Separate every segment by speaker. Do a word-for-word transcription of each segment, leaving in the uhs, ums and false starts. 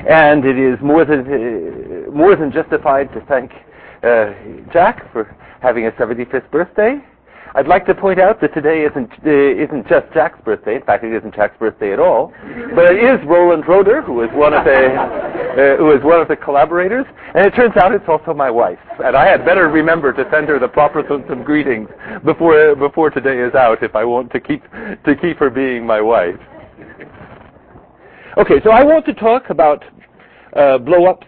Speaker 1: And it is more than uh, more than justified to thank uh, Jack for having a seventy-fifth birthday. I'd like to point out that today isn't uh, isn't just Jack's birthday. In fact, it isn't Jack's birthday at all. But it is Roland Roeder, who is one of the uh, who is one of the collaborators. And it turns out it's also my wife. And I had better remember to send her the proper sorts of greetings before before today is out, if I want to keep to keep her being my wife. Okay, so I want to talk about uh, blow-ups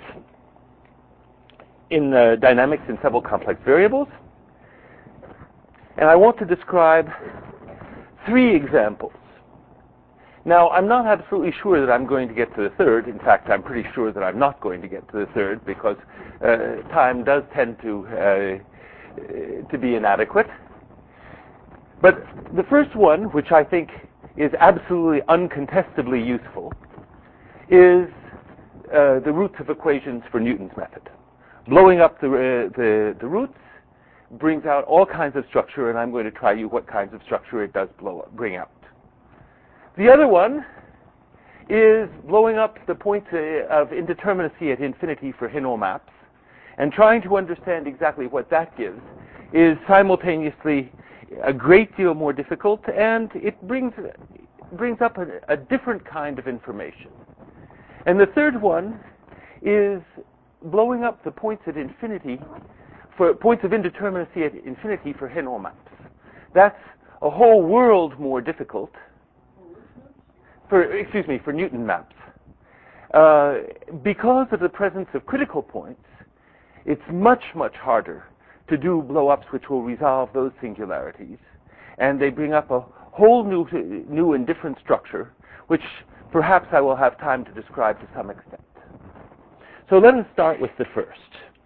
Speaker 1: in uh, dynamics in several complex variables. And I want to describe three examples. Now, I'm not absolutely sure that I'm going to get to the third. In fact, I'm pretty sure that I'm not going to get to the third because uh, time does tend to, uh, to be inadequate. But the first one, which I think is absolutely uncontestably useful, is uh, the roots of equations for Newton's method. Blowing up the, uh, the, the roots brings out all kinds of structure, and I'm going to try you what kinds of structure it does blow up, bring out. The other one is blowing up the points uh, of indeterminacy at infinity for Hinel maps, and trying to understand exactly what that gives is simultaneously a great deal more difficult, and it brings, brings up a, a different kind of information. And the third one is blowing up the points at infinity for points of indeterminacy at infinity for Hinel maps. That's a whole world more difficult for, excuse me, for Newton maps. Uh, because of the presence of critical points, it's much, much harder to do blow-ups which will resolve those singularities. And they bring up a whole new, new and different structure, which perhaps I will have time to describe to some extent. So let us start with the first.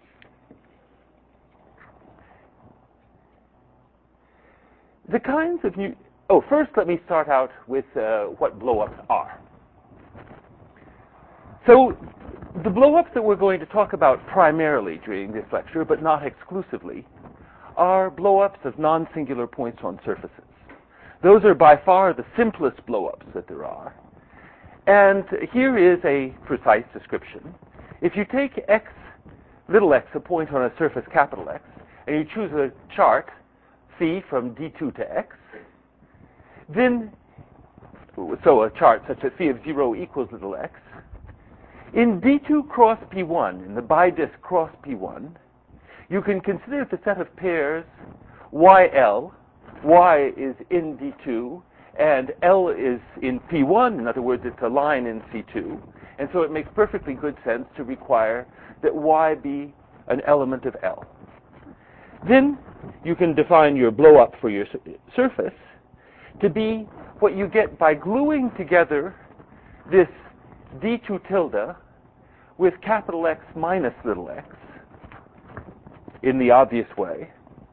Speaker 1: The kinds of new... Oh, first let me start out with uh, what blow-ups are. So the blow-ups that we're going to talk about primarily during this lecture, but not exclusively, are blow-ups of non-singular points on surfaces. Those are by far the simplest blow-ups that there are. And here is a precise description. If you take x, little x, a point on a surface capital X, and you choose a chart, phi from d two to x, then, so a chart such that phi of zero equals little x, in d two cross p one, in the bidisk cross p one, you can consider the set of pairs Y L, Y is in d two, and L is in p one, in other words, it's a line in c two, and so it makes perfectly good sense to require that Y be an element of L. Then you can define your blow-up for your su- surface to be what you get by gluing together this d two tilde with capital X minus little x in the obvious way.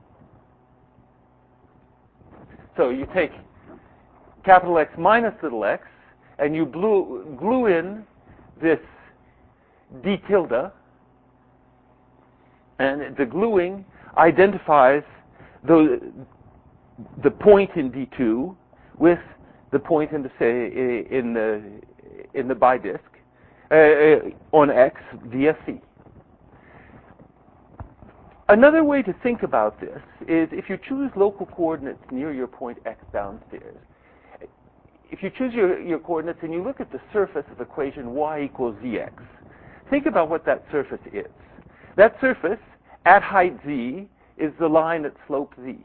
Speaker 1: So you take capital X minus little x and you glue, glue in this d tilde, and the gluing identifies the, the point in d two with the point in the say in the in the bidisk uh, on x via c. Another way to think about this is if you choose local coordinates near your point x downstairs. If you choose your, your coordinates and you look at the surface of equation y equals zx, think about what that surface is. That surface at height z is the line at slope z.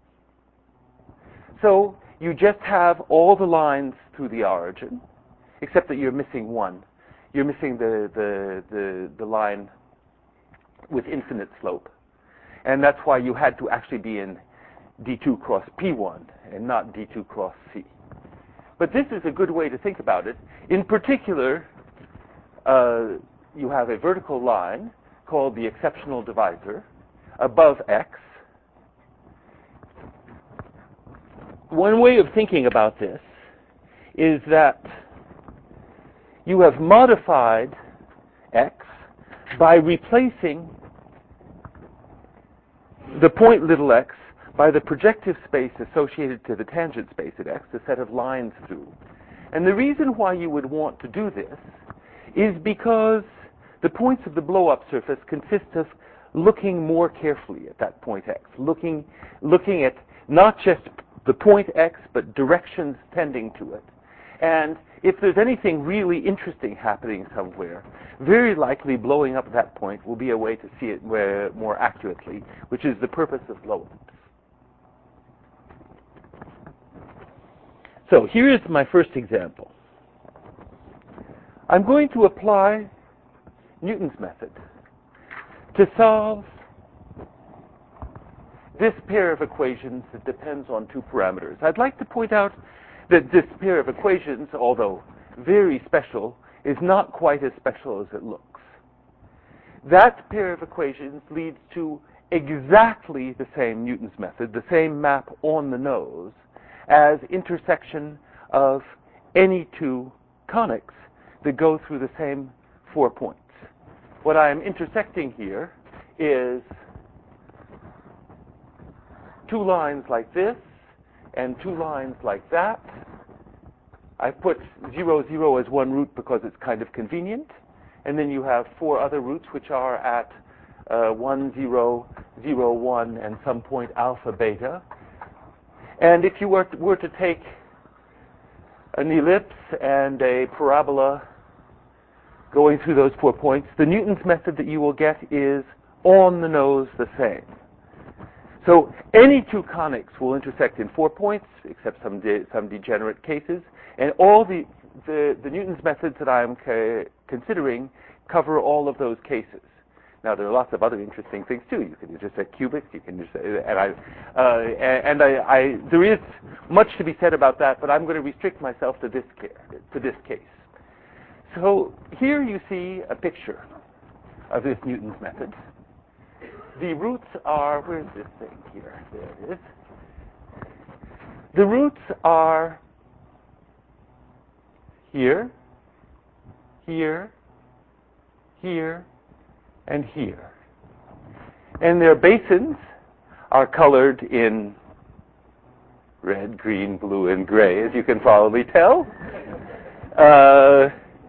Speaker 1: So you just have all the lines through the origin, except that you're missing one. You're missing the, the, the, the line with infinite slope. And that's why you had to actually be in d two cross p one and not d two cross c. But this is a good way to think about it. In particular, uh, you have a vertical line called the exceptional divisor above x. One way of thinking about this is that you have modified x by replacing the point little x by the projective space associated to the tangent space at x, the set of lines through. And the reason why you would want to do this is because the points of the blow-up surface consist of looking more carefully at that point x, looking, looking at not just the point x, but directions tending to it. And if there's anything really interesting happening somewhere, very likely blowing up that point will be a way to see it more accurately, which is the purpose of blow-ups. So here is my first example. I'm going to apply Newton's method to solve this pair of equations that depends on two parameters. I'd like to point out that this pair of equations, although very special, is not quite as special as it looks. That pair of equations leads to exactly the same Newton's method, the same map on the nose, as intersection of any two conics that go through the same four points. What I am intersecting here is two lines like this and two lines like that. I put zero, zero as one root because it's kind of convenient. And then you have four other roots which are at uh, one, zero, zero, one, and some point alpha, beta. And if you were to, were to take an ellipse and a parabola going through those four points, the Newton's method that you will get is on the nose the same. So any two conics will intersect in four points, except some de some degenerate cases, and all the, the, the Newton's methods that I am ca considering cover all of those cases. Now, there are lots of other interesting things too. You can intersect cubics. You can intersect, and I, uh, and I, I, there is much to be said about that, but I'm going to restrict myself to this case, to this case. So here you see a picture of this Newton's method. The roots are, where's this thing here? There it is. The roots are here, here, here, and here. And their basins are colored in red, green, blue, and gray, as you can probably tell. Uh,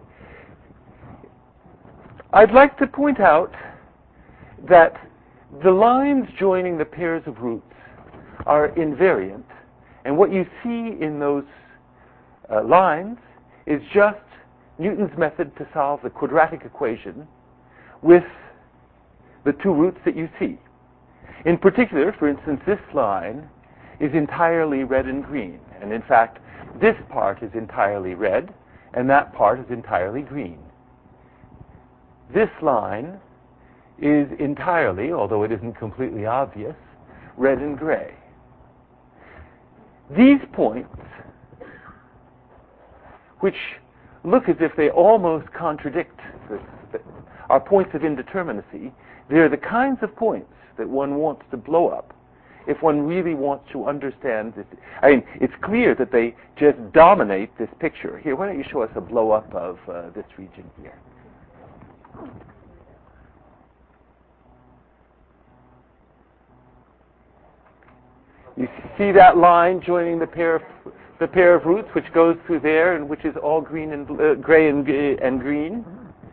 Speaker 1: I'd like to point out that the lines joining the pairs of roots are invariant, and what you see in those uh, lines is just Newton's method to solve the quadratic equation with the two roots that you see. In particular, for instance, this line is entirely red and green, and in fact, this part is entirely red, and that part is entirely green. This line is entirely, although it isn't completely obvious, red and gray. These points, which look as if they almost contradict this, are points of indeterminacy, they're the kinds of points that one wants to blow up if one really wants to understand this. I mean, it's clear that they just dominate this picture. Here, why don't you show us a blow up of uh, this region here? You see that line joining the pair of the pair of roots, which goes through there, and which is all green and uh, gray and, and green.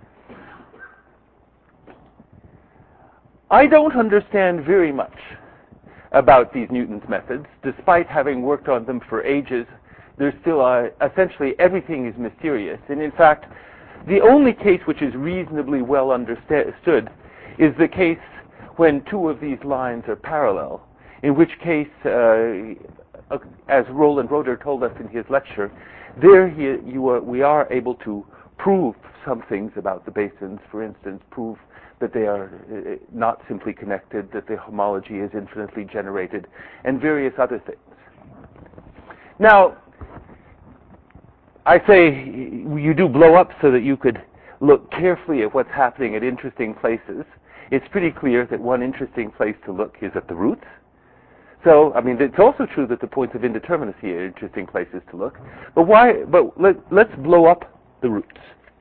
Speaker 1: I don't understand very much about these Newton's methods, despite having worked on them for ages. There's still uh, essentially everything is mysterious, and in fact, the only case which is reasonably well understood is the case when two of these lines are parallel, in which case, uh, as Roland Roeder told us in his lecture, there he, you are, we are able to prove some things about the basins. For instance, prove that they are uh, not simply connected, that the homology is infinitely generated, and various other things. Now, I say you do blow up so that you could look carefully at what's happening at interesting places. It's pretty clear that one interesting place to look is at the roots. So, I mean, it's also true that the points of indeterminacy are interesting places to look. But why? But let, let's blow up the roots.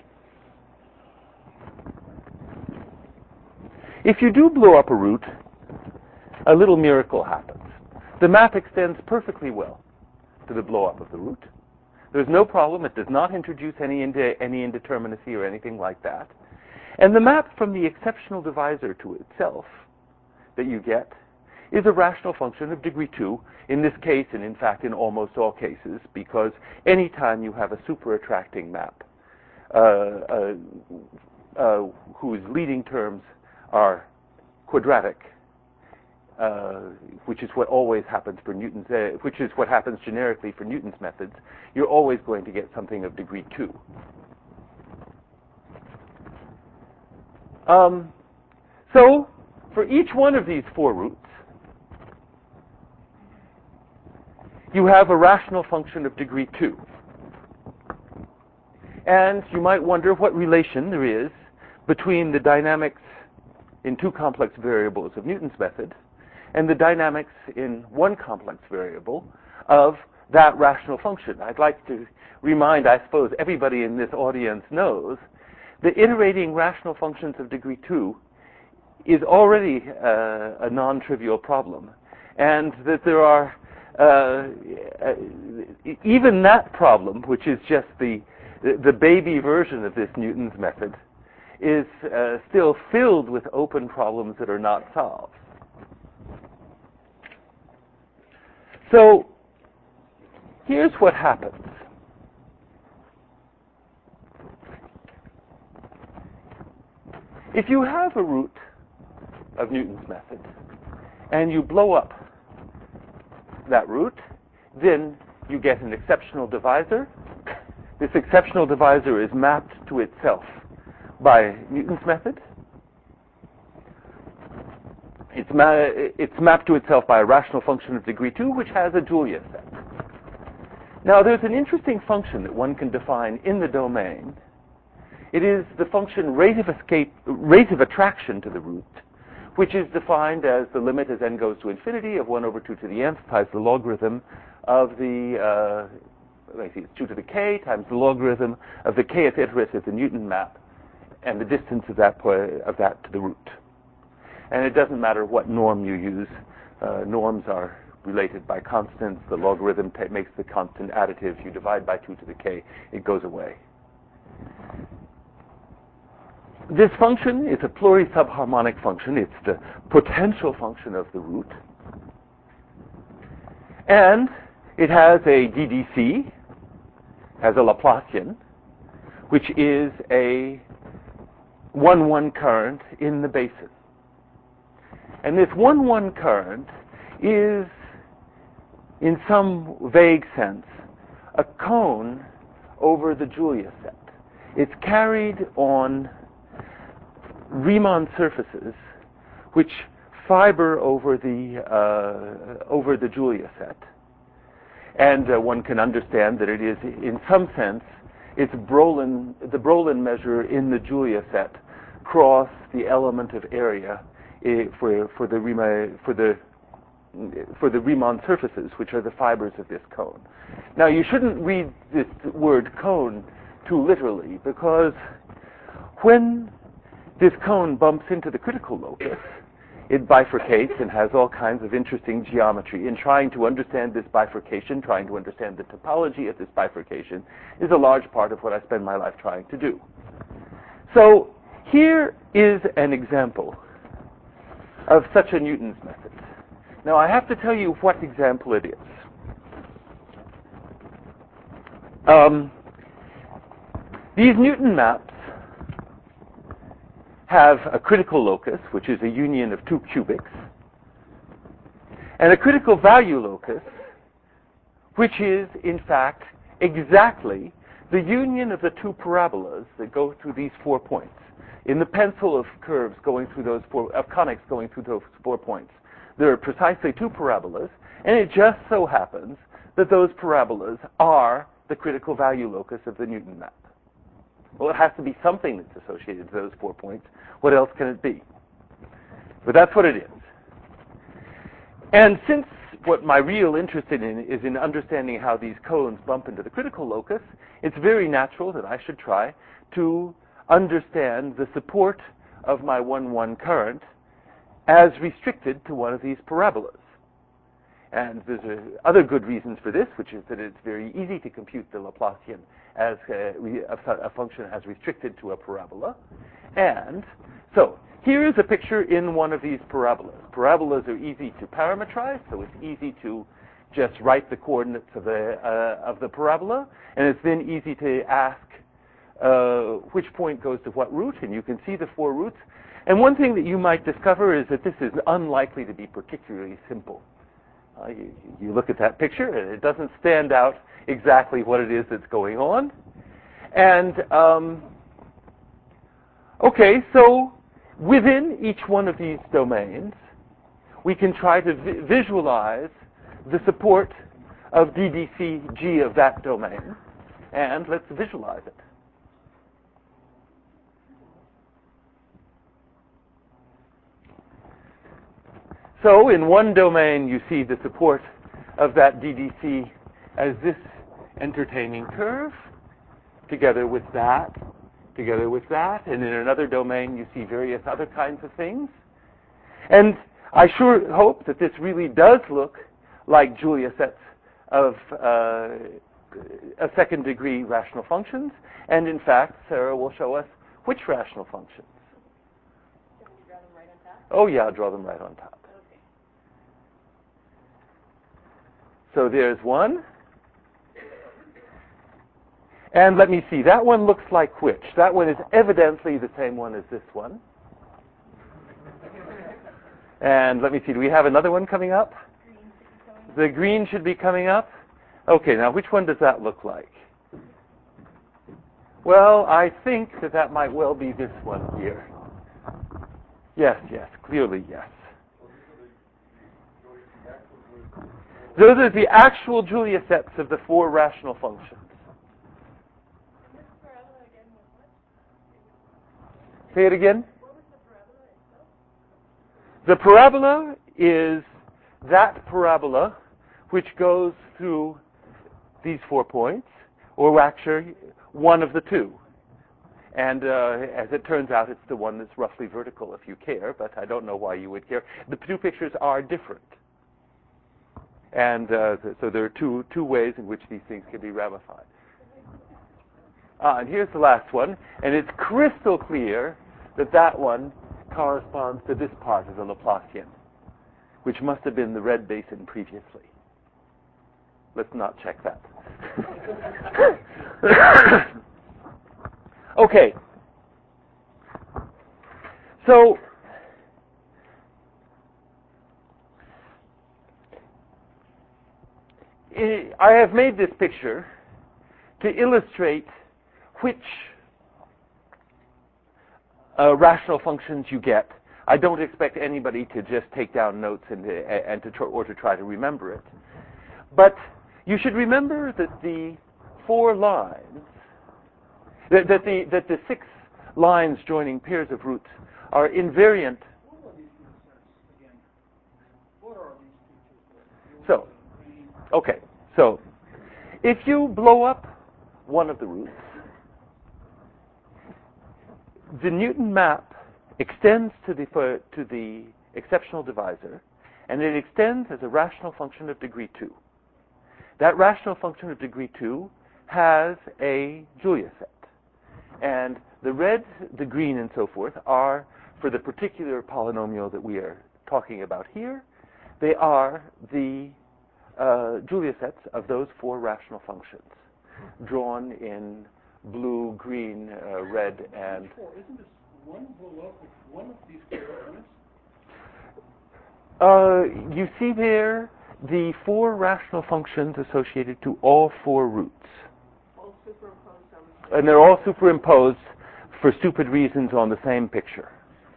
Speaker 1: If you do blow up a root, a little miracle happens. The map extends perfectly well to the blow up of the root. There's no problem. It does not introduce any, inde any indeterminacy or anything like that. And the map from the exceptional divisor to itself that you get is a rational function of degree two, in this case, and in fact in almost all cases, because anytime you have a super-attracting map uh, uh, uh, whose leading terms are quadratic, uh, which is what always happens for Newton's, uh, which is what happens generically for Newton's methods, you're always going to get something of degree two. Um, so, for each one of these four roots, you have a rational function of degree two. And you might wonder what relation there is between the dynamics in two complex variables of Newton's method and the dynamics in one complex variable of that rational function. I'd like to remind, I suppose, everybody in this audience knows that iterating rational functions of degree two is already uh, a non-trivial problem, and that there are uh, uh, even that problem, which is just the the baby version of this Newton's method, is uh, still filled with open problems that are not solved. So here's what happens. If you have a root of Newton's method and you blow up that root, then you get an exceptional divisor. This exceptional divisor is mapped to itself by Newton's method. It's, ma it's mapped to itself by a rational function of degree two, which has a Julia set. Now, there's an interesting function that one can define in the domain. It is the function rate of escape, rate of attraction to the root, which is defined as the limit as n goes to infinity of one over two to the nth times the logarithm of the, uh, let me see, it's two to the k times the logarithm of the kth iterate of the Newton map and the distance of that, of that to the root. And it doesn't matter what norm you use. Uh, norms are related by constants. The logarithm makes the constant additive. You divide by two to the k, it goes away. This function is a plurisubharmonic function. It's the potential function of the root. And it has a D D C, has a Laplacian, which is a one one current in the basin. And this one one current is, in some vague sense, a cone over the Julia set. It's carried on Riemann surfaces which fiber over the uh, over the Julia set, and uh, one can understand that it is, in some sense, it's Brolin, the Brolin measure in the Julia set cross the element of area uh, for for the Riemann for the for the Riemann surfaces, which are the fibers of this cone. Now, you shouldn't read this word cone too literally, because when this cone bumps into the critical locus, it bifurcates and has all kinds of interesting geometry. In trying to understand this bifurcation, trying to understand the topology of this bifurcation, is a large part of what I spend my life trying to do. So here is an example of such a Newton's method. Now, I have to tell you what example it is. Um, these Newton maps have a critical locus, which is a union of two cubics, and a critical value locus, which is, in fact, exactly the union of the two parabolas that go through these four points. In the pencil of curves going through those four, of conics going through those four points, there are precisely two parabolas, and it just so happens that those parabolas are the critical value locus of the Newton map. Well, it has to be something that's associated to those four points. What else can it be? But that's what it is. And since what my real interest in is in understanding how these cones bump into the critical locus, it's very natural that I should try to understand the support of my one one current as restricted to one of these parabolas. And there's uh, other good reasons for this, which is that it's very easy to compute the Laplacian as uh, we, a, a function as restricted to a parabola. And so here is a picture in one of these parabolas. Parabolas are easy to parametrize, so it's easy to just write the coordinates of the, uh, of the parabola, and it's then easy to ask uh, which point goes to what root, and you can see the four roots. And one thing that you might discover is that this is unlikely to be particularly simple. Uh, you, you look at that picture, and it doesn't stand out exactly what it is that's going on. And, um, okay, so within each one of these domains, we can try to vi- visualize the support of D D C G of that domain. And let's visualize it. So in one domain, you see the support of that D D C as this entertaining curve, together with that, together with that. And in another domain, you see various other kinds of things. And I sure hope that this really does look like Julia sets of uh, a second degree rational functions. And in fact, Sarah will show us which rational functions.
Speaker 2: Can you draw them right on top?
Speaker 1: Oh yeah, I'll draw them right on top.
Speaker 2: Okay.
Speaker 1: So there's one. And let me see, that one looks like which? That one is evidently the same one as this one. And let me see, do we have another one coming up? The green should be coming up. Okay, now which one does that look like? Well, I think that that might well be this one here. Yes, yes, clearly yes. Those are the actual Julia sets of the four rational functions. Say it again. The parabola is that parabola which goes through these four points, or actually one of the two. And uh, as it turns out, it's the one that's roughly vertical if you care, but I don't know why you would care. The two pictures are different. And uh, so there are two, two ways in which these things can be ramified. Ah, and here's the last one, and it's crystal clear that that one corresponds to this part of the Laplacian, which must have been the red basin previously. Let's not check that. Okay. So, I have made this picture to illustrate which uh, rational functions you get. I don't expect anybody to just take down notes and, and to try, or to try to remember it. But you should remember that the four lines, that, that the that the six lines joining pairs of roots are invariant. So, okay. So, if you blow up one of the roots, the Newton map extends to the to the exceptional divisor, and it extends as a rational function of degree two. That rational function of degree two has a Julia set. And the red, the green, and so forth are for the particular polynomial that we are talking about here. They are the uh, Julia sets of those four rational functions, drawn in blue, green, uh, red, and...
Speaker 3: Isn't this one blow up with one of these coordinates?
Speaker 1: Uh, you see there the four rational functions associated to all four roots.
Speaker 2: All superimposed on
Speaker 1: And they're all superimposed for stupid reasons on the same picture.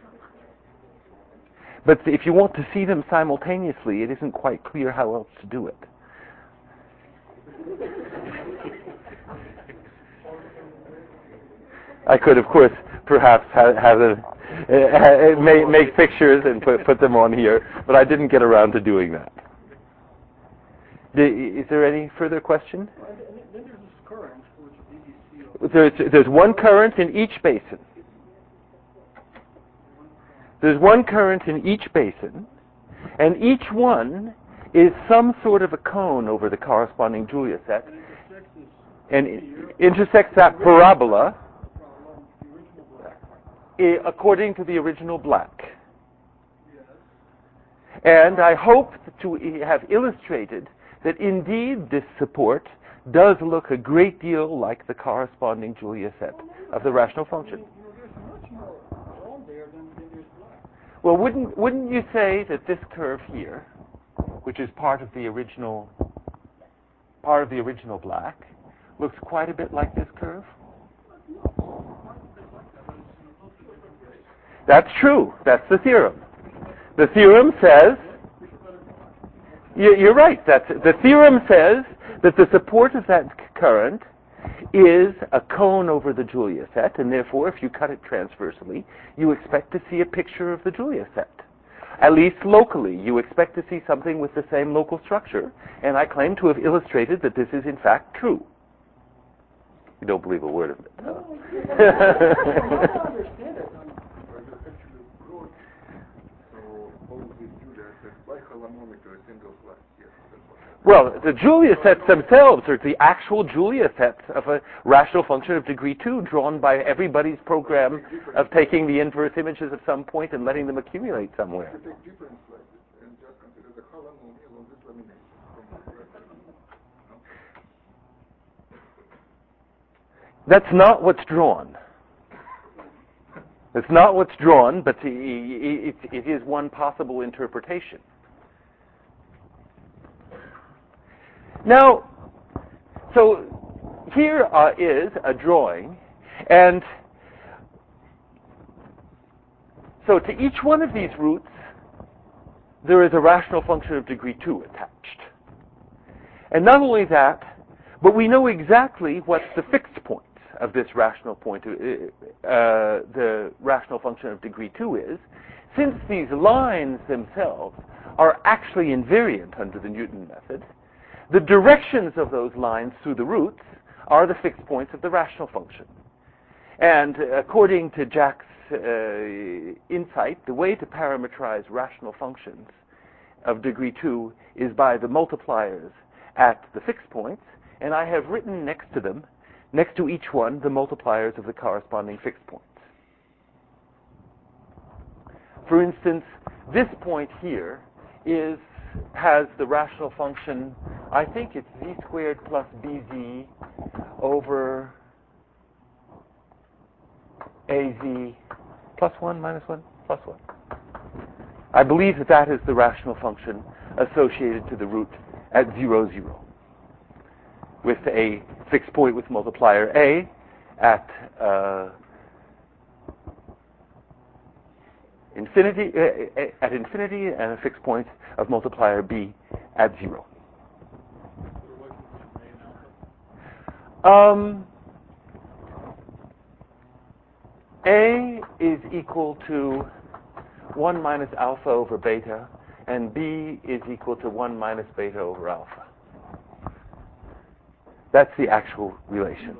Speaker 1: But if you want to see them simultaneously, it isn't quite clear how else to do it. I could, of course, perhaps have, have a, uh, make, make pictures and put, put them on here, but I didn't get around to doing that. Is there any further question?
Speaker 3: And then there's this current, which D D C.
Speaker 1: There's, there's one current in each basin. There's one current in each basin, and each one is some sort of a cone over the corresponding Julia set and intersects that parabola I- according to the original black. And I hope to have illustrated that indeed this support does look a great deal like the corresponding Julia set of the rational function. Well, wouldn't wouldn't you say that this curve here, which is part of the original part of the original black, looks quite a bit like this curve? That's true. That's the theorem. The theorem says, you're right, that's, the theorem says that the support of that current is a cone over the Julia set, and therefore if you cut it transversely, you expect to see a picture of the Julia set. At least locally, you expect to see something with the same local structure, and I claim to have illustrated that this is in fact true. You don't believe a word of it, huh? Well, the Julia sets themselves are the actual Julia sets of a rational function of degree two drawn by everybody's program of taking the inverse images of some point and letting them accumulate somewhere. That's not what's drawn. It's not what's drawn, but it, it, it is one possible interpretation. Now, so here uh, is a drawing, and so to each one of these roots, there is a rational function of degree two attached. And not only that, but we know exactly what the fixed points of this rational point, uh, uh, the rational function of degree two is, since these lines themselves are actually invariant under the Newton method. The directions of those lines through the roots are the fixed points of the rational function. And according to Jack's uh, insight, the way to parameterize rational functions of degree two is by the multipliers at the fixed points, and I have written next to them, next to each one, the multipliers of the corresponding fixed points. For instance, this point here is has the rational function, I think it's z squared plus bz over az plus one minus one plus one. I believe that that is the rational function associated to the root at zero, zero, with a fixed point with multiplier a at uh, infinity uh, at infinity and a fixed point of multiplier b at zero. Um, a is equal to one minus alpha over beta, and b is equal to one minus beta over alpha. That's the actual relation.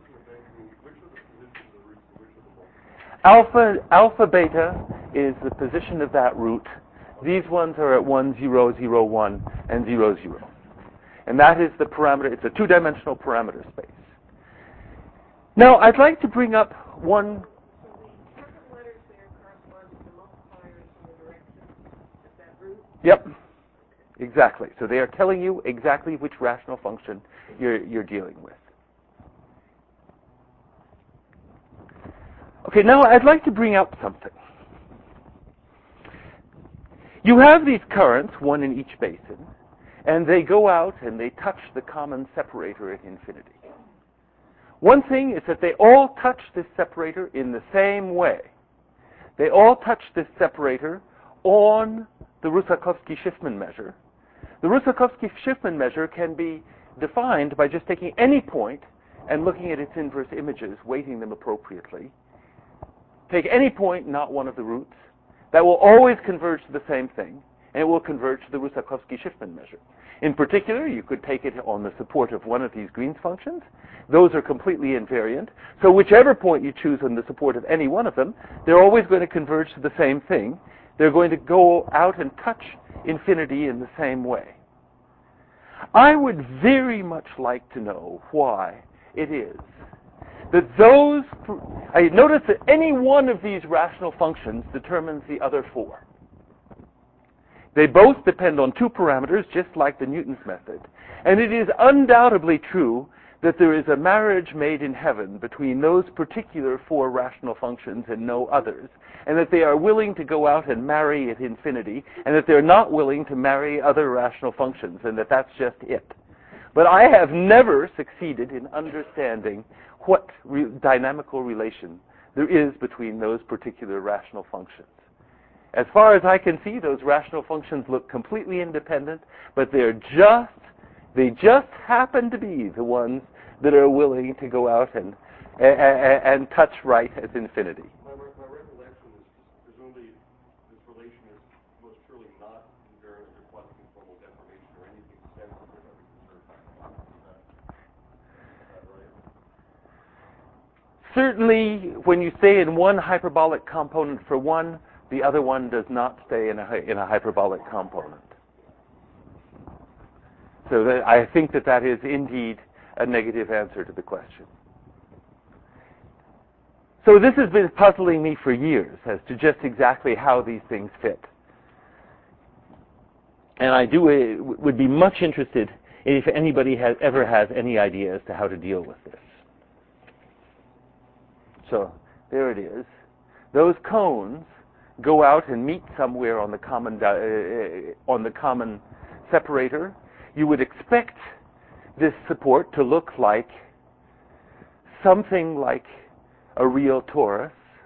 Speaker 1: Alpha, alpha beta is the position of that root. These ones are at one, zero, zero, one, and zero, zero. And that is the parameter. It's a two-dimensional parameter space. Now, I'd like to bring up one.
Speaker 2: So the second letters there correspond to the multipliers in the direction of that root?
Speaker 1: Yep, exactly. So they are telling you exactly which rational function you're, you're dealing with. Okay, now I'd like to bring up something. You have these currents, one in each basin, and they go out and they touch the common separator at infinity. One thing is that they all touch this separator in the same way. They all touch this separator on the Russakovsky-Shifman measure. The Russakovsky-Shifman measure can be defined by just taking any point and looking at its inverse images, weighting them appropriately. Take any point, not one of the roots. That will always converge to the same thing, and it will converge to the Russakovsky-Shifman measure. In particular, you could take it on the support of one of these Green's functions. Those are completely invariant. So whichever point you choose on the support of any one of them, they're always going to converge to the same thing. They're going to go out and touch infinity in the same way. I would very much like to know why it is that those, I notice that any one of these rational functions determines the other four. They both depend on two parameters, just like the Newton's method. And it is undoubtedly true that there is a marriage made in heaven between those particular four rational functions and no others, and that they are willing to go out and marry at infinity, and that they're not willing to marry other rational functions, and that that's just it. But I have never succeeded in understanding what re- dynamical relation there is between those particular rational functions. As far as I can see, those rational functions look completely independent, but they're just, they just happen to be the ones that are willing to go out and, and, and touch right at infinity.
Speaker 3: My, my recollection is presumably this relation is most surely not invariant or quantum conformal deformation or anything sensitive that we can certify. Is that, is that right?
Speaker 1: Certainly, when you stay in one hyperbolic component for one, the other one does not stay in a, in a hyperbolic component. So that, I think that that is indeed a negative answer to the question. So this has been puzzling me for years as to just exactly how these things fit. And I do uh, would be much interested if anybody has, ever has any idea as to how to deal with this. So there it is. Those cones go out and meet somewhere on the common uh, on the common separator. You would expect this support to look like something like a real torus.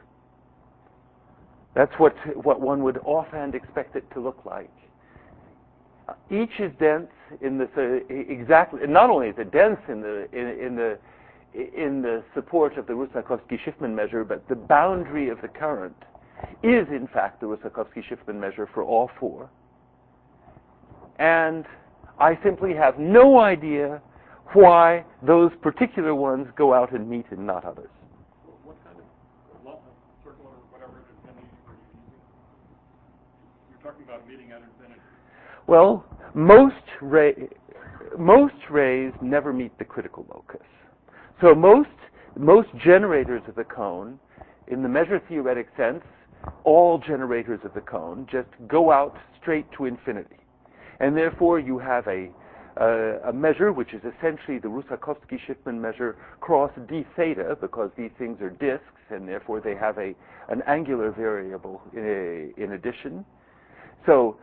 Speaker 1: That's what what one would offhand expect it to look like. Each is dense in the uh, exactly. Not only is it dense in the in, in the in the support of the Russakovsky-Schiffman measure, but the boundary of the current is in fact the Russakovsky-Schiffman measure for all four. And I simply have no idea why those particular ones go out and meet and not others.
Speaker 3: What kind of lump, circle, or whatever infinity are you using? You're talking about meeting at infinity.
Speaker 1: Well, most ray, most rays never meet the critical locus. So most most generators of the cone, in the measure theoretic sense, all generators of the cone just go out straight to infinity. And therefore you have a, uh, a measure which is essentially the Russakovsky-Schiffman measure cross d theta, because these things are disks and therefore they have a an angular variable in, a, in addition. So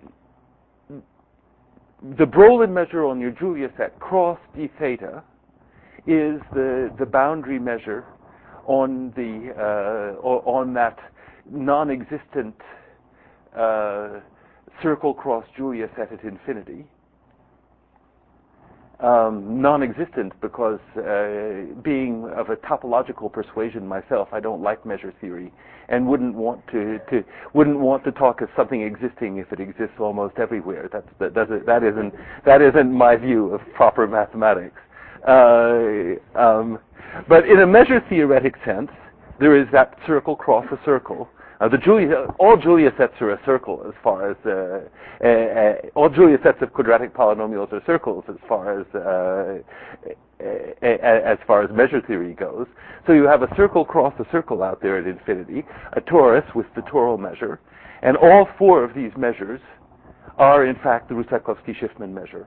Speaker 1: the Brolin measure on your Julia set cross d theta is the, the boundary measure on the uh, on that non-existent uh, circle cross Julia set at infinity. Um, non-existent because uh, being of a topological persuasion myself, I don't like measure theory and wouldn't want to, to wouldn't want to talk of something existing if it exists almost everywhere. That's that doesn't that isn't that isn't my view of proper mathematics. Uh, um, but in a measure theoretic sense, there is that circle cross a circle. Uh, the Julia, all Julia sets are a circle as far as uh, uh, uh, all Julia sets of quadratic polynomials are circles as far as uh, uh, as far as measure theory goes. So you have a circle cross a circle out there at infinity, a torus with the toral measure, and all four of these measures are in fact the Russakovsky-Schiffman measure.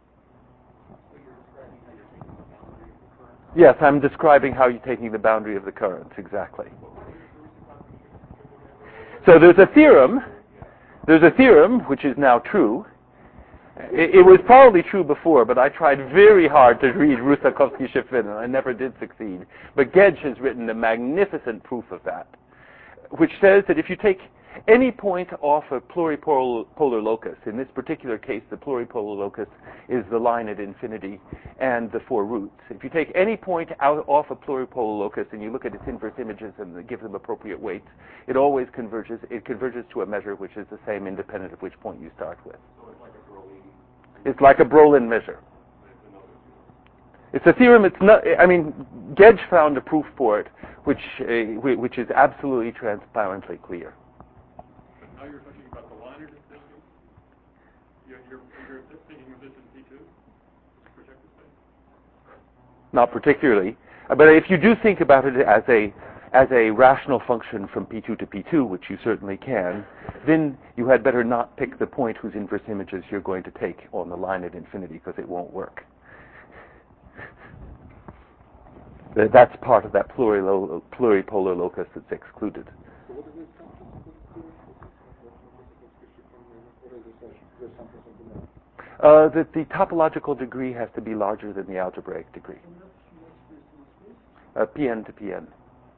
Speaker 1: Yes, I'm describing how you're taking the boundary of the currents, exactly. So there's a theorem, there's a theorem which is now true. It, it was probably true before, but I tried very hard to read Russakovsky-Schiffman, and I never did succeed. But Gedge has written a magnificent proof of that, which says that if you take any point off a pluripolar locus, in this particular case, the pluripolar locus is the line at infinity and the four roots. If you take any point out off a pluripolar locus and you look at its inverse images and give them appropriate weights, it always converges. It converges to a measure which is the same independent of which point you start with.
Speaker 3: So it's like a Brolin.
Speaker 1: It's like a Brolin measure. It's a theorem. It's not. I mean, Gedge found a proof for it, which uh, which is absolutely transparently clear.
Speaker 3: Now you're talking about the liner distinction? You're, you're, you're thinking of this in P two?
Speaker 1: not particularly. But if you do think about it as a as a rational function from P two to P two, which you certainly can, then you had better not pick the point whose inverse images you're going to take on the line at infinity, because it won't work. That's part of that plurilo- pluripolar locus that's excluded.
Speaker 4: So what is this what is this this sample something else?
Speaker 1: Uh, that the topological degree has to be larger than the algebraic degree. Uh, P n to P n.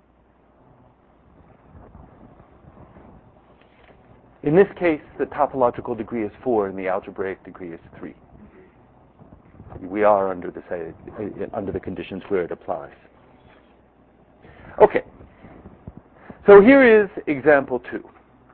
Speaker 1: In this case, the topological degree is four and the algebraic degree is three. We are under the say, uh, under the conditions where it applies. Okay. So here is example two.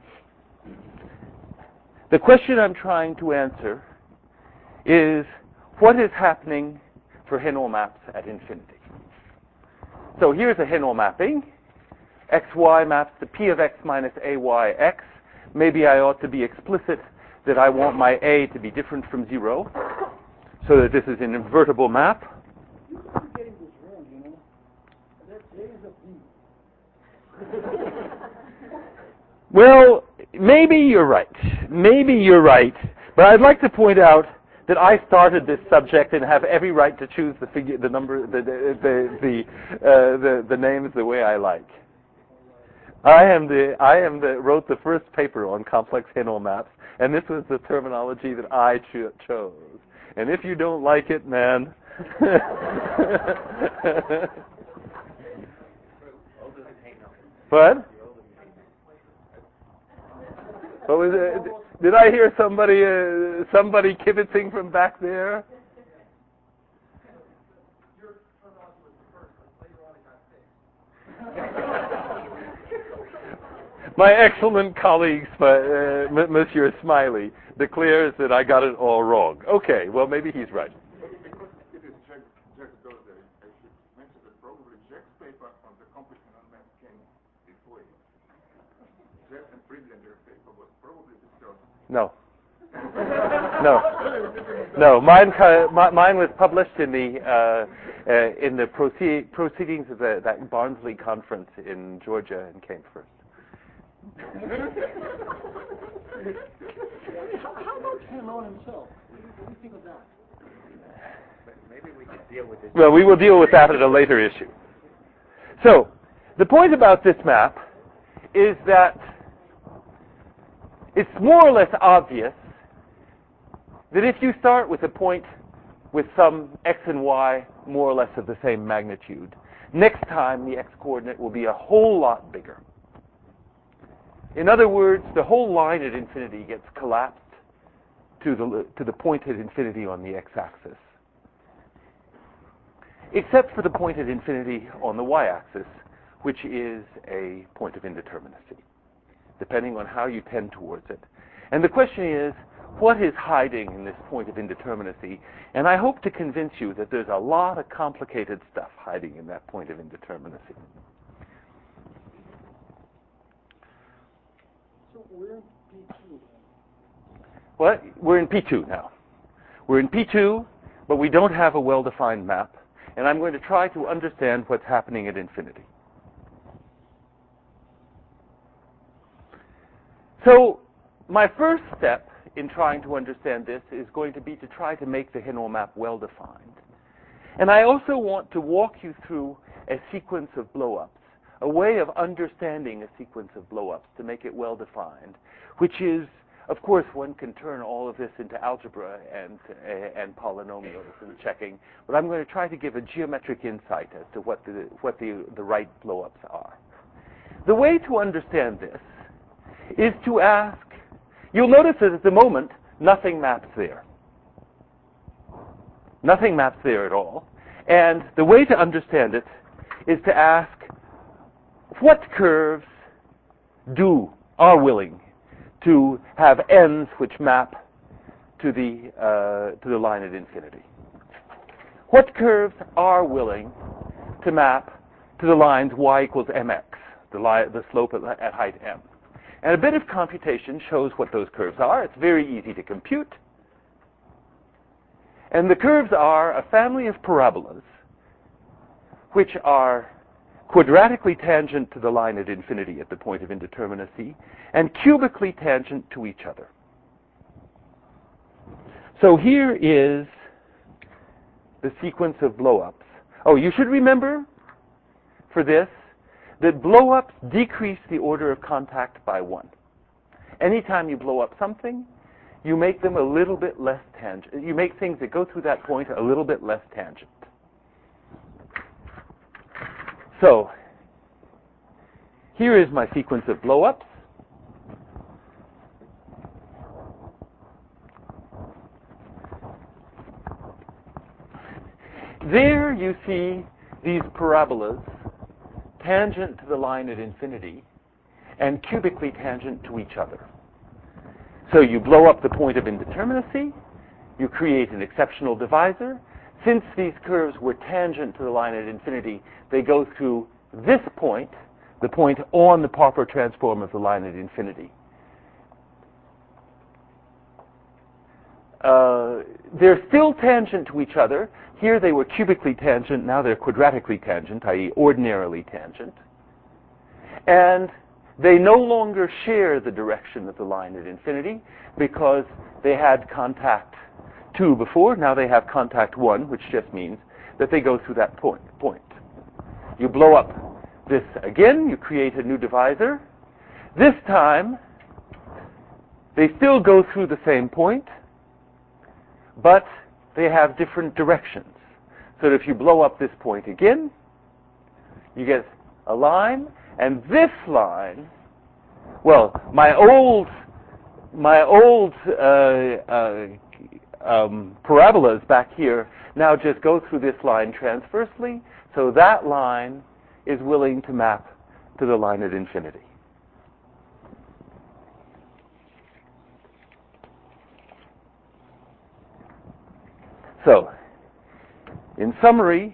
Speaker 1: The question I'm trying to answer is what is happening for Hinel maps at infinity. So here's a Hinel mapping. Xy maps to P of x minus ay x. Maybe I ought to be explicit that I want my a to be different from zero, so that this is an invertible map.
Speaker 4: You're getting this wrong, you know. That A is a B.
Speaker 1: Well, maybe you're right. Maybe you're right. But I'd like to point out that I started this subject and have every right to choose the figure, the number, the the the the, uh, the, the names the way I like. I am the I am the wrote the first paper on complex Hinel maps, and this was the terminology that I cho- chose. And if you don't like it, man. What? What was it? Did I hear somebody uh, somebody kibitzing from back there? My excellent colleague, uh, Monsieur Smiley, declares that I got it all wrong. Okay, well, maybe he's right.
Speaker 4: Because it is Jack, Jack Dorsey, I should mention that probably Jack's paper on the complex Hinel map came before you. Jack and Friedlander paper was probably discussed.
Speaker 1: No. No. No. Mine, uh, mine was published in the uh, uh, in the proceed, proceedings of the, that Barnsley conference in Georgia and came first.
Speaker 4: How about Hinel himself? What do you think of that?
Speaker 5: Maybe we could deal with this.
Speaker 1: Well, we will deal with that at a later issue. So, the point about this map is that it's more or less obvious that if you start with a point with some x and y more or less of the same magnitude, next time the x-coordinate will be a whole lot bigger. In other words, the whole line at infinity gets collapsed to the, to the point at infinity on the x-axis, except for the point at infinity on the y-axis, which is a point of indeterminacy, depending on how you tend towards it. And the question is, what is hiding in this point of indeterminacy? And I hope to convince you that there's a lot of complicated stuff hiding in that point of indeterminacy.
Speaker 4: So we're in P two.
Speaker 1: What? We're in P two now. We're in P two, but we don't have a well-defined map. And I'm going to try to understand what's happening at infinity. So my first step in trying to understand this is going to be to try to make the Hinel map well-defined. And I also want to walk you through a sequence of blow-ups, a way of understanding a sequence of blow-ups to make it well-defined, which is, of course, one can turn all of this into algebra and, uh, and polynomials and checking, but I'm going to try to give a geometric insight as to what the, what the, the right blow-ups are. The way to understand this is to ask, you'll notice that at the moment, nothing maps there. Nothing maps there at all. And the way to understand it is to ask, what curves do, are willing to have ends which map to the, uh, to the line at infinity? What curves are willing to map to the lines y equals mx, the, li- the slope at, at height m? And a bit of computation shows what those curves are. It's very easy to compute. And the curves are a family of parabolas which are quadratically tangent to the line at infinity at the point of indeterminacy, and cubically tangent to each other. So here is the sequence of blow-ups. Oh, you should remember for this that blow-ups decrease the order of contact by one. Anytime you blow up something, you make them a little bit less tangent. You make things that go through that point a little bit less tangent. So, here is my sequence of blow-ups. There you see these parabolas tangent to the line at infinity and cubically tangent to each other. So you blow up the point of indeterminacy, you create an exceptional divisor. Since these curves were tangent to the line at infinity, they go through this point, the point on the Popper transform of the line at infinity. Uh, they're still tangent to each other. Here they were cubically tangent, now they're quadratically tangent, that is ordinarily tangent. And they no longer share the direction of the line at infinity because they had contact two before. Now they have contact one, which just means that they go through that point. point. You blow up this again, you create a new divisor. This time, they still go through the same point, but they have different directions. So that if you blow up this point again, you get a line, and this line, well, my old, my old uh, uh, um, parabolas back here now just go through this line transversely, so that line is willing to map to the line at infinity. So, in summary,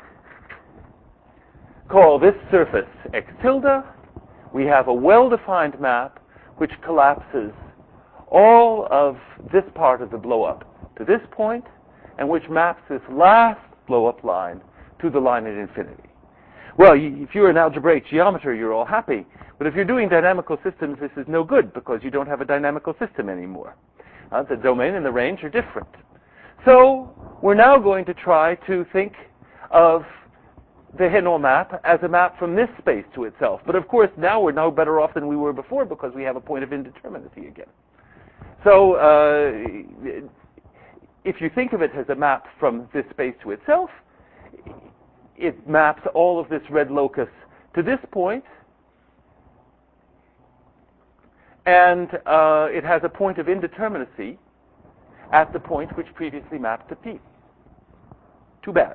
Speaker 1: call this surface x tilde. We have a well-defined map which collapses all of this part of the blow-up to this point, and which maps this last blow-up line to the line at infinity. Well, if you're an algebraic geometer, you're all happy. But if you're doing dynamical systems, this is no good because you don't have a dynamical system anymore. Uh, the domain and the range are different. So we're now going to try to think of the Hainaut map as a map from this space to itself. But of course, now we're no better off than we were before because we have a point of indeterminacy again. So uh, if you think of it as a map from this space to itself, it maps all of this red locus to this point, and uh, it has a point of indeterminacy at the point which previously mapped to P. Too bad.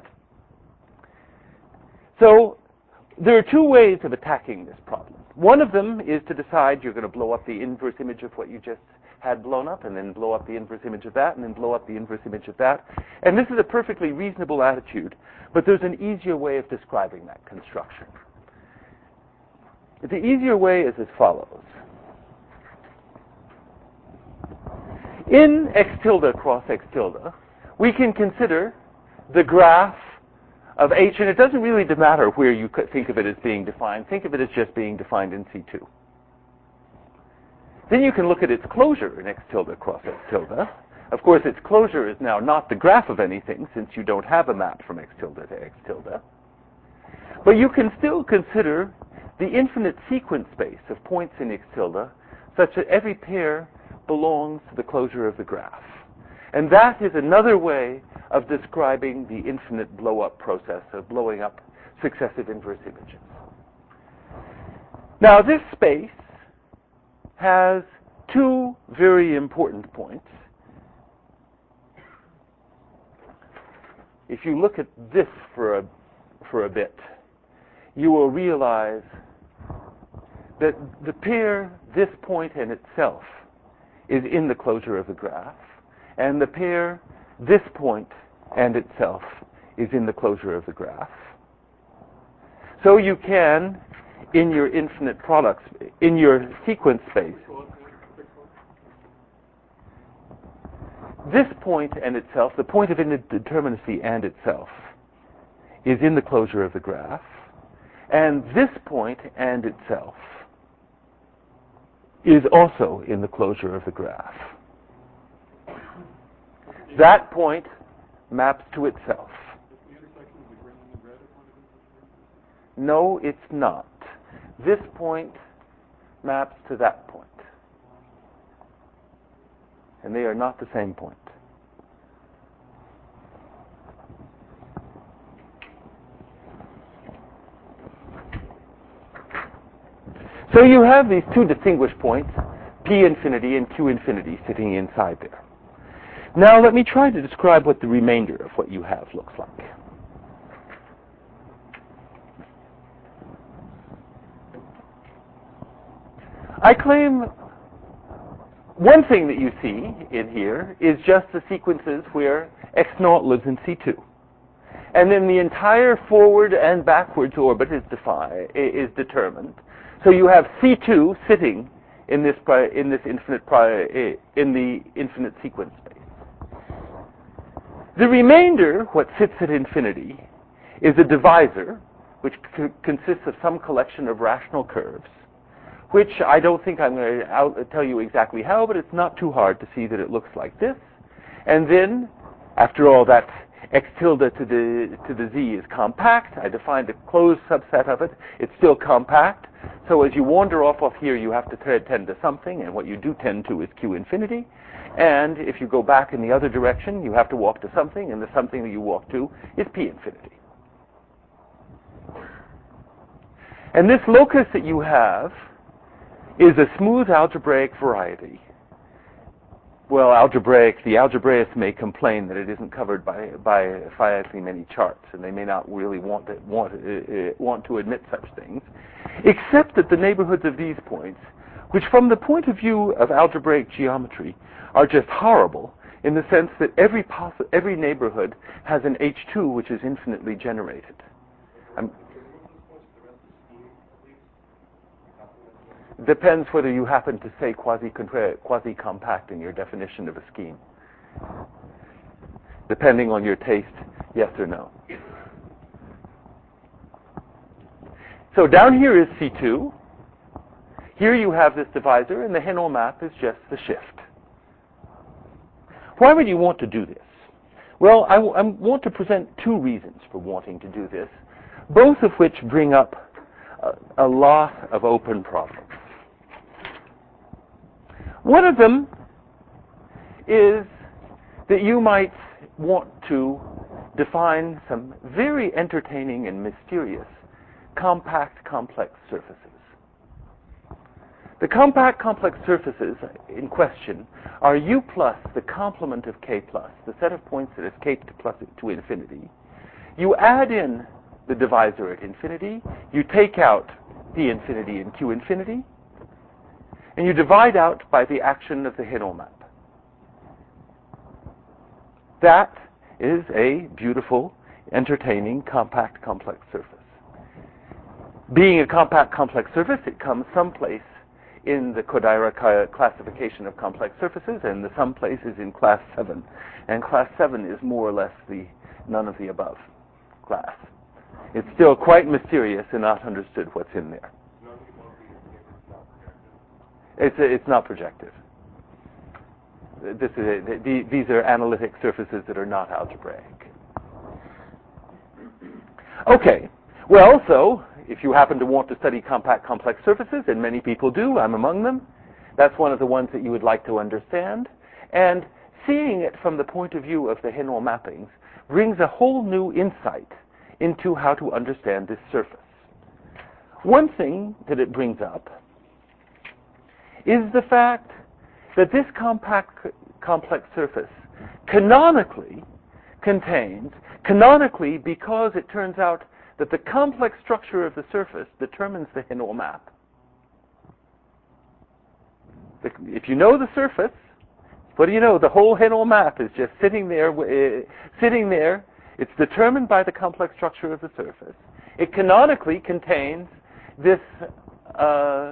Speaker 1: So there are two ways of attacking this problem. One of them is to decide you're going to blow up the inverse image of what you just had blown up, and then blow up the inverse image of that, and then blow up the inverse image of that. And this is a perfectly reasonable attitude, but there's an easier way of describing that construction. The easier way is as follows. In x tilde cross x tilde, we can consider the graph of H, and it doesn't really matter where you think of it as being defined. Think of it as just being defined in C two. Then you can look at its closure in x tilde cross x tilde. Of course, its closure is now not the graph of anything, since you don't have a map from x tilde to x tilde. But you can still consider the infinite sequence space of points in x tilde such that every pair belongs to the closure of the graph. And that is another way of describing the infinite blow-up process of blowing up successive inverse images. Now, this space has two very important points. If you look at this for a, for a bit, you will realize that the pair, this point and itself, is in the closure of the graph, and the pair, this point and itself, is in the closure of the graph. So you can, in your infinite products, in your sequence space, this point and itself, the point of indeterminacy and itself, is in the closure of the graph, and this point and itself is also in the closure of the graph. That point maps to itself. No, it's not. This point maps to that point. And they are not the same point. So you have these two distinguished points, P infinity and Q infinity, sitting inside there. Now let me try to describe what the remainder of what you have looks like. I claim one thing that you see in here is just the sequences where x naught lives in C two. And then the entire forward and backwards orbit is, defi- is determined. So you have C two sitting in this pri- in this infinite pri- in the infinite sequence space. The remainder, what sits at infinity, is a divisor which c- consists of some collection of rational curves, which I don't think I'm going to out- tell you exactly how, but it's not too hard to see that it looks like this. And then, after all, that x tilde to the to the z is compact. I defined a closed subset of it. It's still compact. So as you wander off of here, you have to t- tend to something, and what you do tend to is Q infinity. And if you go back in the other direction, you have to walk to something, and the something that you walk to is P infinity. And this locus that you have is a smooth algebraic variety. Well, algebraic, the algebraists may complain that it isn't covered by by finitely many charts, and they may not really want to, want, uh, want to admit such things, except that the neighborhoods of these points, which from the point of view of algebraic geometry are just horrible, in the sense that every poss- every neighborhood has an H two which is infinitely generated. I'm, Depends whether you happen to say quasi quasi-compact in your definition of a scheme. Depending on your taste, yes or no. So down here is C two. Here you have this divisor, and the Hinel map is just the shift. Why would you want to do this? Well, I, w- I want to present two reasons for wanting to do this, both of which bring up a, a lot of open problems. One of them is that you might want to define some very entertaining and mysterious compact complex surfaces. The compact complex surfaces in question are U plus the complement of K plus, the set of points that is K to plus to infinity. You add in the divisor at infinity, you take out P infinity and Q infinity, and you divide out by the action of the Hinel map. That is a beautiful, entertaining, compact, complex surface. Being a compact, complex surface, it comes someplace in the Kodaira classification of complex surfaces, and the someplace is in class seven. And class seven is more or less the none of the above class. It's still quite mysterious and not understood what's in there. It's, it's not projective. This is a, the, these are analytic surfaces that are not algebraic. Okay, well, so if you happen to want to study compact complex surfaces, and many people do, I'm among them, that's one of the ones that you would like to understand. And seeing it from the point of view of the Hinel mappings brings a whole new insight into how to understand this surface. One thing that it brings up is the fact that this compact complex surface canonically contains, canonically because it turns out that the complex structure of the surface determines the Hinel map. If you know the surface, what do you know? The whole Hinel map is just sitting there, uh, sitting there. It's determined by the complex structure of the surface. It canonically contains this uh,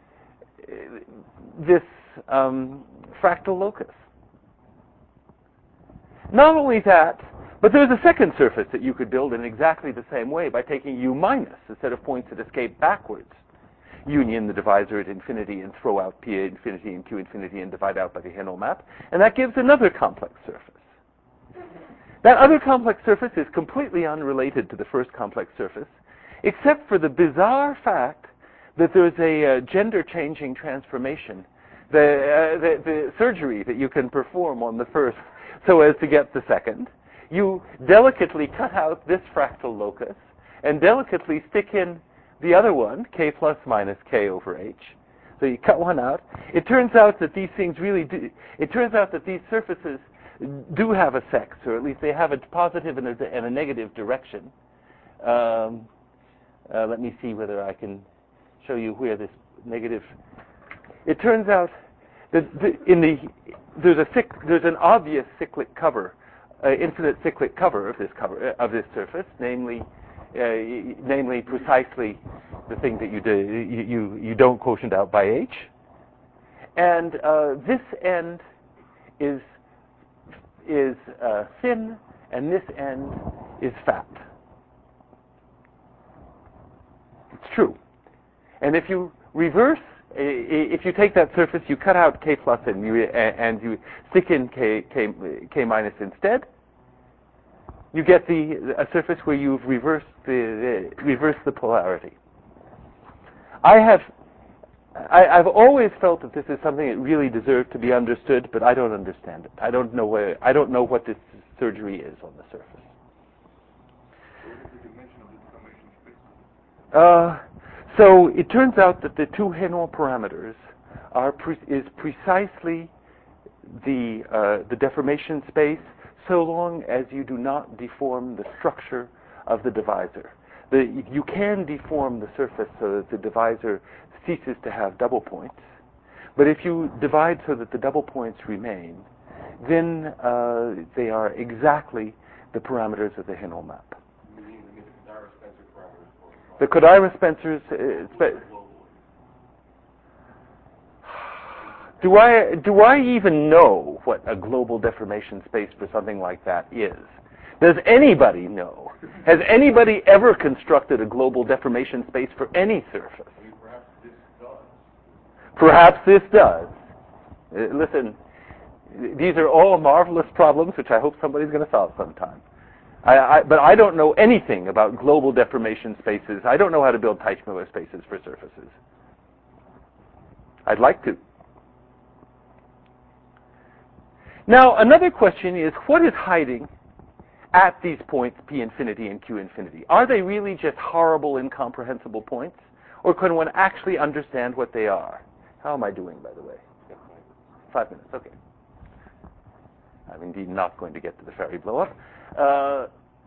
Speaker 1: this um, fractal locus. Not only that, But there's a second surface that you could build in exactly the same way by taking U minus, a set of points that escape backwards, union the divisor at infinity and throw out P infinity and Q infinity and divide out by the Hinel map, and that gives another complex surface. That other complex surface is completely unrelated to the first complex surface, except for the bizarre fact that there's a uh, gender-changing transformation, the, uh, the, the surgery that you can perform on the first so as to get the second. You delicately cut out this fractal locus and delicately stick in the other one, k plus minus k over h. So you cut one out. It turns out that these things really do, it turns out that these surfaces do have a sex, or at least they have a positive and a, and a negative direction. Um, uh, let me see whether I can show you where this negative. It turns out that the, in the there's a there's an obvious cyclic cover, uh, infinite cyclic cover of this cover uh, of this surface, namely. Uh, namely, precisely the thing that you do you you, you don't quotient out by h, and uh, this end is is uh, thin, and this end is fat. It's true, and if you reverse, if you take that surface, you cut out k plus and you and you stick in k k k minus instead. You get the a surface where you've reversed the uh, reversed the polarity. I have I, I've always felt that this is something that really deserved to be understood, but I don't understand it. I don't know where I don't know what this surgery is on the surface. Uh, so it turns out that the two Hinel parameters are pre- is precisely the uh, the deformation space, so long as you do not deform the structure of the divisor. The, you can deform the surface so that the divisor ceases to have double points, but if you divide so that the double points remain, then uh, they are exactly the parameters of the Hinel map.
Speaker 3: You mean the Kodaira-Spencer parameters?
Speaker 1: The Kodaira-Spencer's uh, spe- Do I do I even know what a global deformation space for something like that is? Does anybody know? Has anybody ever constructed a global deformation space for any surface?
Speaker 3: I mean, perhaps this does.
Speaker 1: Perhaps this does. Uh, listen, these are all marvelous problems which I hope somebody's going to solve sometime. I, I, but I don't know anything about global deformation spaces. I don't know how to build Teichmüller spaces for surfaces. I'd like to. Now, another question is, what is hiding at these points, P infinity and Q infinity? Are they really just horrible, incomprehensible points? Or can one actually understand what they are? How am I doing, by the way? Five minutes, okay. I'm indeed not going to get to the ferry blow-up. Uh,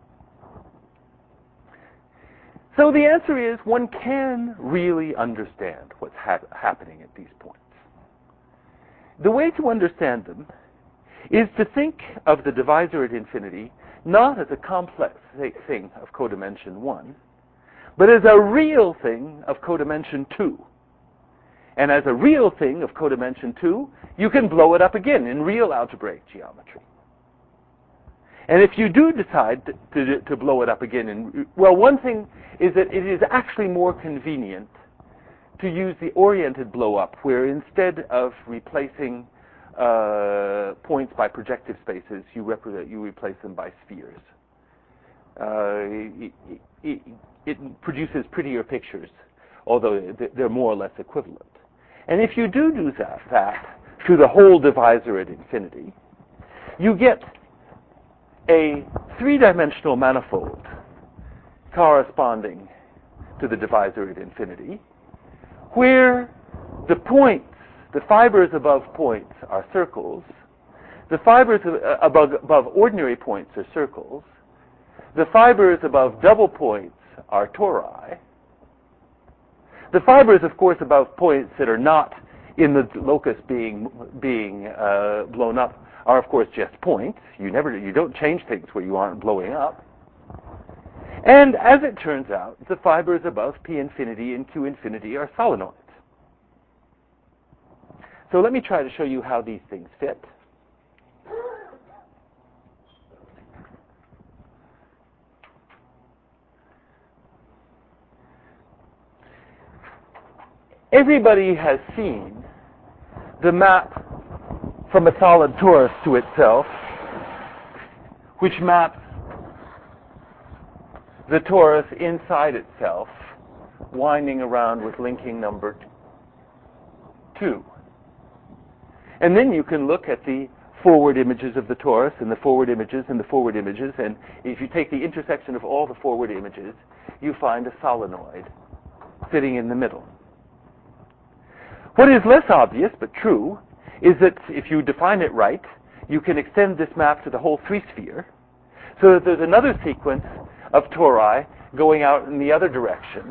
Speaker 1: so the answer is, one can really understand what's ha- happening at these points. The way to understand them is to think of the divisor at infinity not as a complex thing of codimension one, but as a real thing of codimension two. And as a real thing of codimension two, you can blow it up again in real algebraic geometry. And if you do decide to, to, to blow it up again, in, well, one thing is that it is actually more convenient to use the oriented blow-up, where instead of replacing Uh, points by projective spaces, you represent, you replace them by spheres. Uh, it, it, it produces prettier pictures, although they're more or less equivalent. And if you do do that, that to the whole divisor at infinity, you get a three-dimensional manifold corresponding to the divisor at infinity, where the points The fibers above points are circles. The fibers above, above ordinary points are circles. The fibers above double points are tori. The fibers, of course, above points that are not in the locus being being uh, blown up are, of course, just points. You never, you don't change things where you aren't blowing up. And as it turns out, the fibers above P infinity and Q infinity are solenoids. So let me try to show you how these things fit. everybody has seen the map from a solid torus to itself, which maps the torus inside itself, winding around with linking number two. And then you can look at the forward images of the torus and the forward images and the forward images, and if you take the intersection of all the forward images, you find a solenoid sitting in the middle. What is less obvious, but true, is that if you define it right, you can extend this map to the whole three-sphere, so that there's another sequence of tori going out in the other direction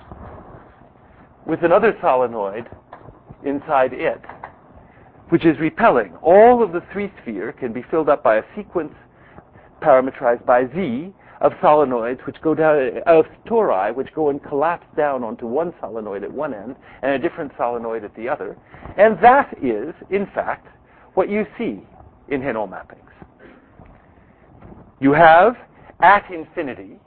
Speaker 1: with another solenoid inside it, which is repelling. All of the three-sphere can be filled up by a sequence parametrized by Z of solenoids which go down, of tori, which go and collapse down onto one solenoid at one end and a different solenoid at the other. And that is, in fact, what you see in Hinel mappings. You have, at infinity,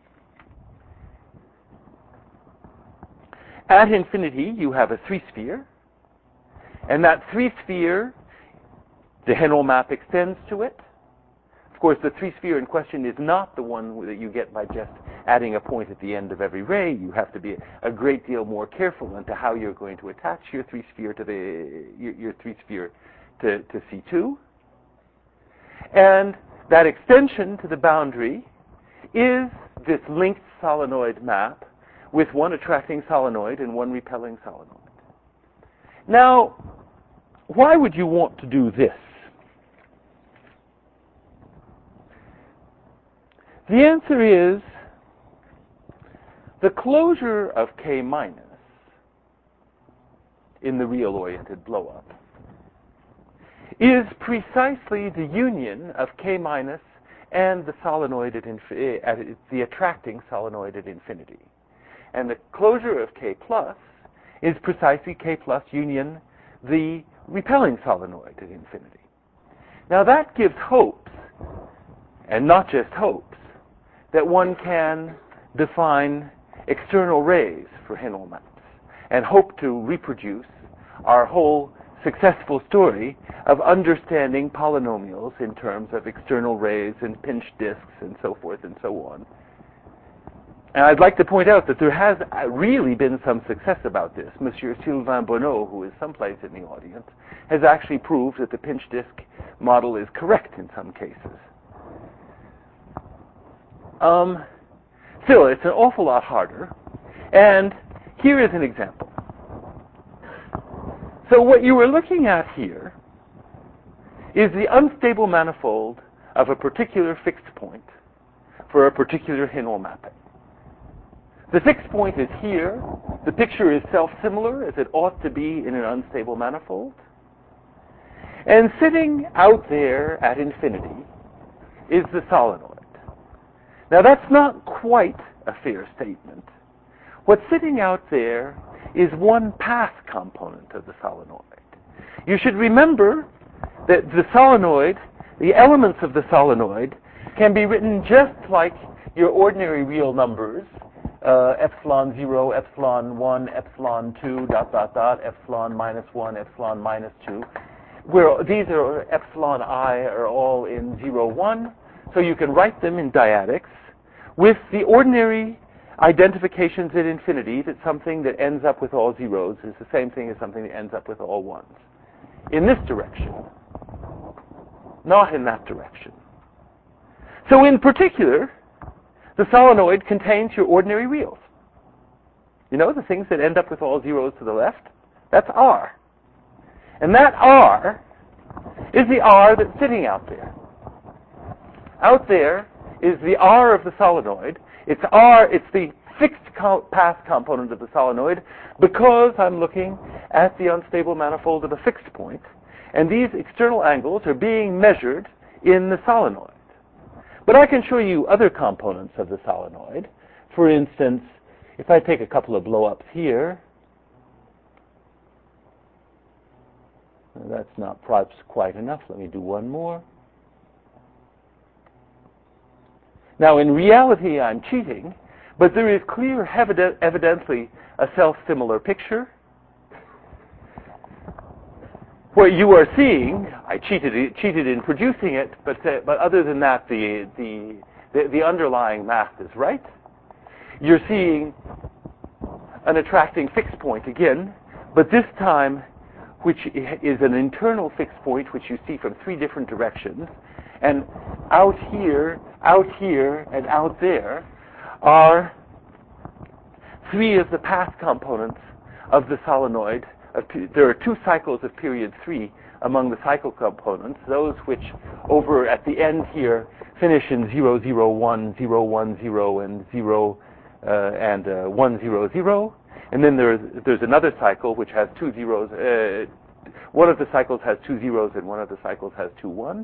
Speaker 1: at infinity, you have a three-sphere, and that three-sphere, the Hinel map extends to it. Of course, the three-sphere in question is not the one that you get by just adding a point at the end of every ray. You have to be a great deal more careful into how you're going to attach your three-sphere to the your, your three-sphere to, to C two. And that extension to the boundary is this linked solenoid map with one attracting solenoid and one repelling solenoid. Now, why would you want to do this? The answer is the closure of K minus in the real-oriented blow-up is precisely the union of K minus and the solenoid at, infi- at the attracting solenoid at infinity. And the closure of K plus is precisely K plus union the repelling solenoid at infinity. Now that gives hopes, and not just hopes, that one can define external rays for Hinel maps and hope to reproduce our whole successful story of understanding polynomials in terms of external rays and pinched disks and so forth and so on. And I'd like to point out that there has really been some success about this. Monsieur Sylvain Bonneau, who is someplace in the audience, has actually proved that the pinched disk model is correct in some cases. Um, still, it's an awful lot harder. And here is an example. So what you were looking at here is the unstable manifold of a particular fixed point for a particular Hinel mapping. The fixed point is here. The picture is self-similar as it ought to be in an unstable manifold. And sitting out there at infinity is the solenoid. Now that's not quite a fair statement. What's sitting out there is one path component of the solenoid. You should remember that the solenoid, the elements of the solenoid, can be written just like your ordinary real numbers, uh, epsilon zero, epsilon one, epsilon two, dot, dot, dot, epsilon minus one, epsilon minus two, where these are epsilon I are all in zero, one, so you can write them in dyadics with the ordinary identifications at infinity that something that ends up with all zeros is the same thing as something that ends up with all ones. In this direction, not in that direction. So in particular, the solenoid contains your ordinary reals. You know, the things that end up with all zeros to the left? That's R. And that R is the R that's sitting out there. Out there is the R of the solenoid. It's R, it's the fixed co- path component of the solenoid because I'm looking at the unstable manifold of a fixed point, and these external angles are being measured in the solenoid. But I can show you other components of the solenoid. For instance, if I take a couple of blow-ups here, that's not perhaps quite enough. Let me do one more. Now, in reality, I'm cheating, but there is clear, evident, evidently a self-similar picture. what you are seeing, I cheated cheated in producing it, but uh, but other than that, the, the the the underlying math is right. You're seeing an attracting fixed point again, but this time, which is an internal fixed point, which you see from three different directions, and out here, out here, and out there are three of the path components of the solenoid. There are two cycles of period three among the cycle components, those which over at the end here finish in zero, zero, one, zero, one, zero, and zero, uh, and uh, one, zero, zero. And then there's, there's another cycle which has two zeros. Uh, one of the cycles has two zeros and one of the cycles has two ones.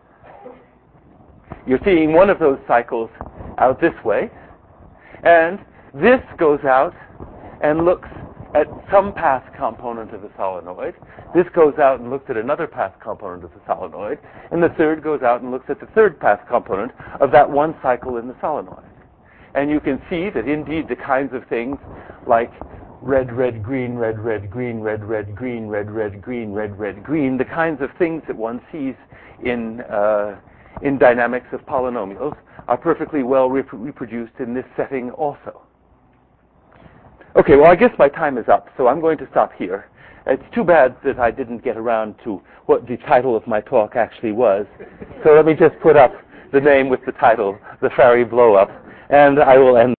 Speaker 1: You're seeing one of those cycles out this way. And this goes out and looks at some path component of the solenoid. This goes out and looks at another path component of the solenoid. And the third goes out and looks at the third path component of that one cycle in the solenoid. And you can see that indeed the kinds of things like red, red, green, red, red, green, red, red, green, red, red, green, red, red, green, the kinds of things that one sees in uh, in dynamics of polynomials are perfectly well rep- reproduced in this setting also. Okay, well, I guess my time is up, so I'm going to stop here. It's too bad that I didn't get around to what the title of my talk actually was. So let me just put up the name with the title, The Fari Blow-Up, and I will end.